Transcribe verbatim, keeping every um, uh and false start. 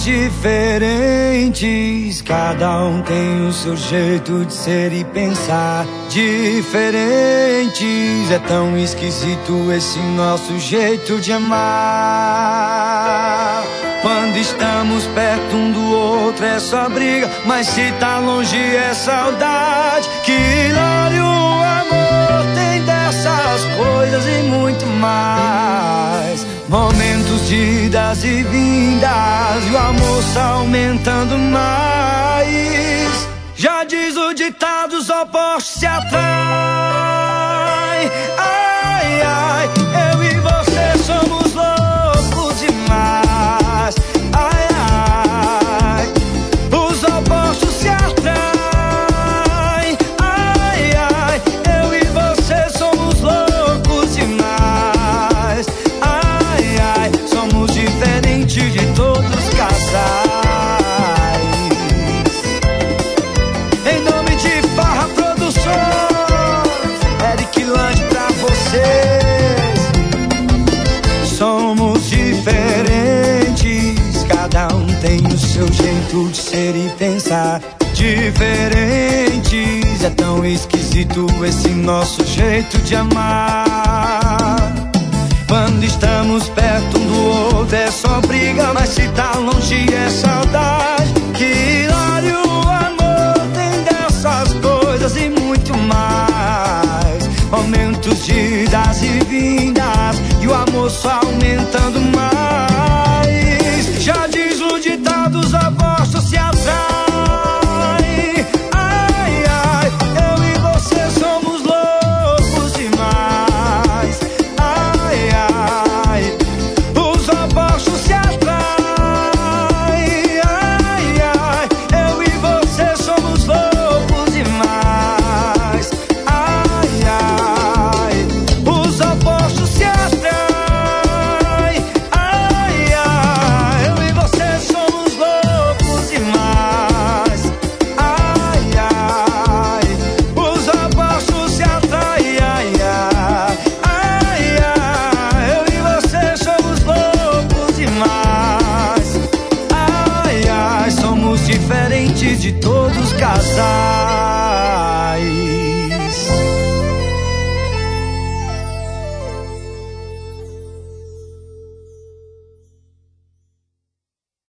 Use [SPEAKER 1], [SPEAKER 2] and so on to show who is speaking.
[SPEAKER 1] diferentes, cada um tem o seu jeito de ser e pensar. Diferentes, é tão esquisito esse nosso jeito de amar. Quando estamos perto um do outro é só briga, mas se tá longe é saudade. Que hilário o amor tem dessas coisas e muito mais. Momentos de idas e vindas, e o amor só aumentando mais. Já diz o ditado, os opostos se atraem. Ai, ai, eu e você somos loucos demais. Ai, ai, os opostos se atraem. Ai, ai, eu e você somos loucos demais. Ai, ai, somos diferentes de todos os casais. Em nome de Farra Produções, Eric Land pra vocês. Somos diferentes, cada um tem o seu jeito de ser e pensar. Diferentes, é tão esquisito esse nosso jeito de amar. Quando estamos perto um do outro é só briga, mas se tá longe é saudade. Que hilário o amor tem dessas coisas e muito mais. Momentos de idas e vindas, e o amor só aumentando mais. Já diz o ditado, os opostos se atraem. Ai, ai, eu e você somos loucos demais. Ai, ai, os opostos se atraem. Ai, ai, eu e você somos loucos demais. Ai, ai, os opostos se atraem. Ai, ai, eu e você somos loucos demais. Ai, ai, os opostos se atraem. Ai, ai, ai, ai, eu e você somos loucos demais. Ai, ai, somos diferentes de todos os casais.